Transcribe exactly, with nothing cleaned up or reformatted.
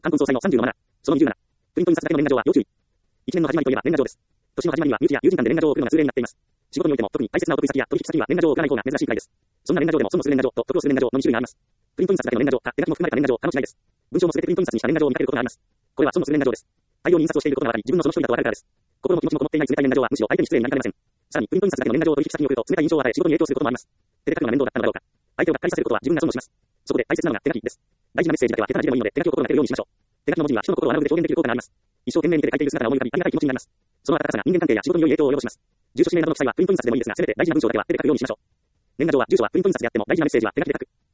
冠婚葬祭のさんじゅうのマナー。そのにじゅうなな。プリント印刷だけの年賀状は要注意。一年の始まりといえば年賀状です。年の始まりには身内や友人間で年賀状を送るのが通例になっています。仕事においても特に大切なお得意先や取引先には年賀状を送らない方が珍しいくらいです。そんな年賀状でも損をする年賀状と得をする年賀状のに種類があります。プリント印刷だけの年賀状か手書きも含まれた年賀状かの違いです。文章もすべてプリント印刷にした年賀状を見かけることがあります。これは損をする年賀状です。大量に印刷をしていることが分かり、自分のその一人だとわかるからです。心も気持ちもこもっていない冷たい年賀状はむしろ相手に失礼になりかねません。さらにプリント印刷だけの年賀状を取引先に送ると冷たい印象を与え仕事に影響することもあります。手で書くのが面倒だったのだろうか。相手をがっかりさせることは自分が損をします。そこで大切なのが手書きです。大事なメッセージだけは手書きでもいいので手書きを心がけるようにしましょう。手書きの文字には人の心をアナログで表現できる効果があります。一生懸命に手で書いている姿が思い浮かびありがたい気持ちになります。その温かさが人間関係や仕事に良い影響を及ぼします。住所氏名などの記載はプリント印刷でもいいですが、せめて大事な文章だけは手で書くようにしましょう。年賀状は住所はプリント印刷であっても大事なメッセージは手書きで書く。